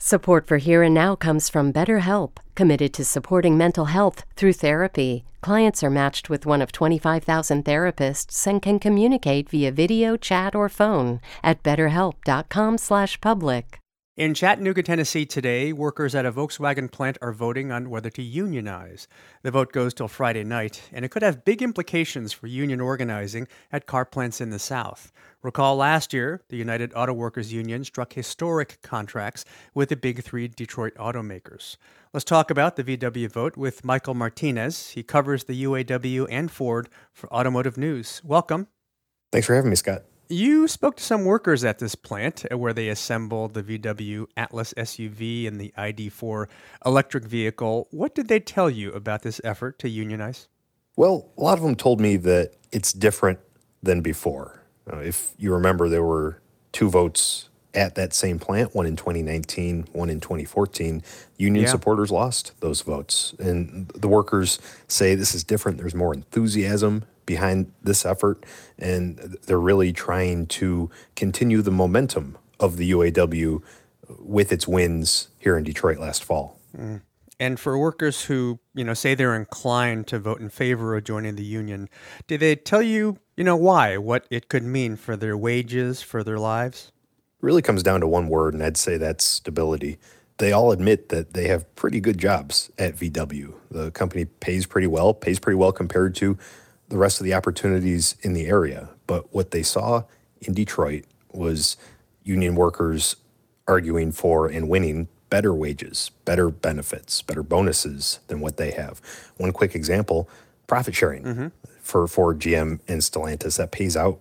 Support for Here and Now comes from BetterHelp, committed to supporting mental health through therapy. Clients are matched with one of 25,000 therapists and can communicate via video, chat, or phone at betterhelp.com/public. In Chattanooga, Tennessee today, workers at a Volkswagen plant are voting on whether to unionize. The vote goes till Friday night, and it could have big implications for union organizing at car plants in the South. Recall last year, the United Auto Workers Union struck historic contracts with the big three Detroit automakers. Let's talk about the VW vote with Michael Martinez. He covers the UAW and Ford for Automotive News. Welcome. Thanks for having me, Scott. You spoke to some workers at this plant where they assembled the VW Atlas SUV and the ID.4 electric vehicle. What did they tell you about this effort to unionize? Well, a lot of them told me that it's different than before. If you remember, there were two votes at that same plant, one in 2019, one in 2014. Union supporters lost those votes. And the workers say this is different. There's more enthusiasm behind this effort, and they're really trying to continue the momentum of the UAW with its wins here in Detroit last fall. And for workers who, say they're inclined to vote in favor of joining the union, did they tell you, why, what it could mean for their wages, for their lives? It really comes down to one word, and I'd say that's stability. They all admit that they have pretty good jobs at VW. The company pays pretty well compared to the rest of the opportunities in the area. But what they saw in Detroit was union workers arguing for and winning better wages, better benefits, better bonuses than what they have. One quick example, profit sharing for Ford, GM, and Stellantis. That paid out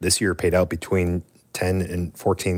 between $10,000 and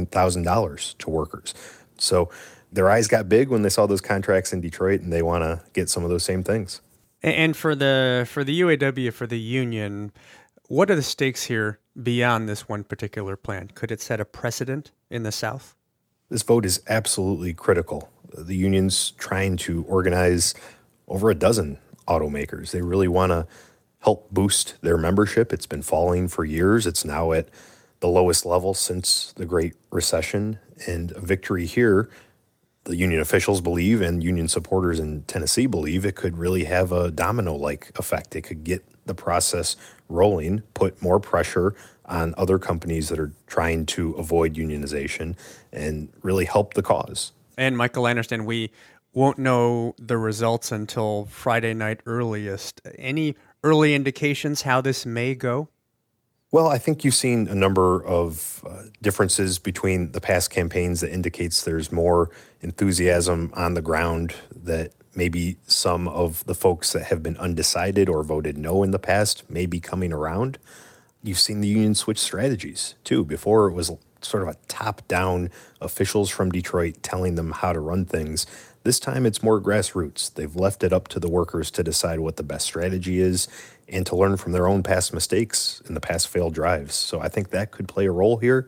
$14,000 to workers. So their eyes got big when they saw those contracts in Detroit, and they want to get some of those same things. And for the UAW, for the union, what are the stakes here beyond this one particular plan? Could it set a precedent in the South? This vote is absolutely critical. The union's trying to organize over a dozen automakers. They really want to help boost their membership. It's been falling for years. It's now at the lowest level since the Great Recession. And a victory here, the union officials believe, and union supporters in Tennessee believe, it could really have a domino-like effect. It could get the process rolling, put more pressure on other companies that are trying to avoid unionization, and really help the cause. And Michael, I understand we won't know the results until Friday night earliest. Any early indications how this may go? Well, I think you've seen a number of differences between the past campaigns that indicates there's more enthusiasm on the ground, that maybe some of the folks that have been undecided or voted no in the past may be coming around. You've seen the union switch strategies, too. Before, it was sort of a top-down officials from Detroit telling them how to run things. This time, it's more grassroots. They've left it up to the workers to decide what the best strategy is and to learn from their own past mistakes and the past failed drives. So I think that could play a role here.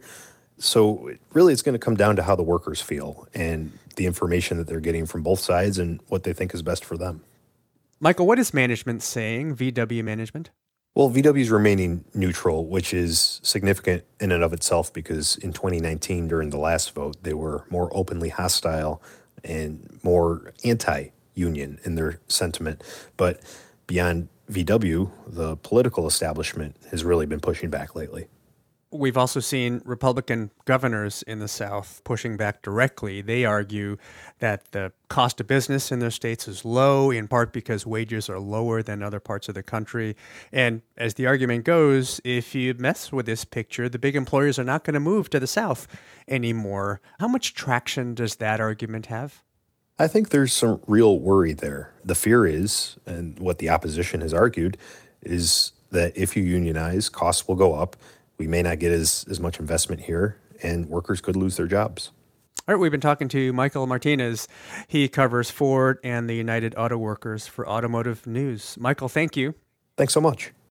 So really, it's going to come down to how the workers feel and the information that they're getting from both sides and what they think is best for them. Michael, what is management saying, VW management? Well, VW is remaining neutral, which is significant in and of itself because in 2019, during the last vote, they were more openly hostile and more anti-union in their sentiment. But beyond VW, the political establishment has really been pushing back lately. We've also seen Republican governors in the South pushing back directly. They argue that the cost of business in their states is low, in part because wages are lower than other parts of the country. And as the argument goes, if you mess with this picture, the big employers are not going to move to the South anymore. How much traction does that argument have? I think there's some real worry there. The fear is, and what the opposition has argued, is that if you unionize, costs will go up. We may not get as much investment here, and workers could lose their jobs. All right, we've been talking to Michael Martinez. He covers Ford and the United Auto Workers for Automotive News. Michael, thank you. Thanks so much.